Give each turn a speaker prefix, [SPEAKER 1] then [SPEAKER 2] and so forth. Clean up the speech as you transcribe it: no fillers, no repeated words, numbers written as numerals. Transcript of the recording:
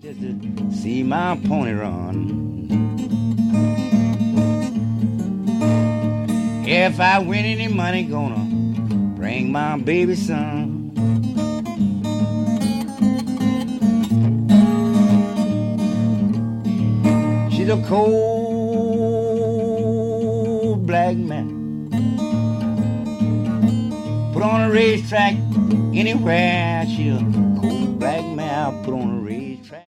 [SPEAKER 1] Just to see my pony run. If I win any money, gonna bring my baby son. She's a cold black man. Put on a racetrack anywhere. She's a cold black man. I'll put on a racetrack.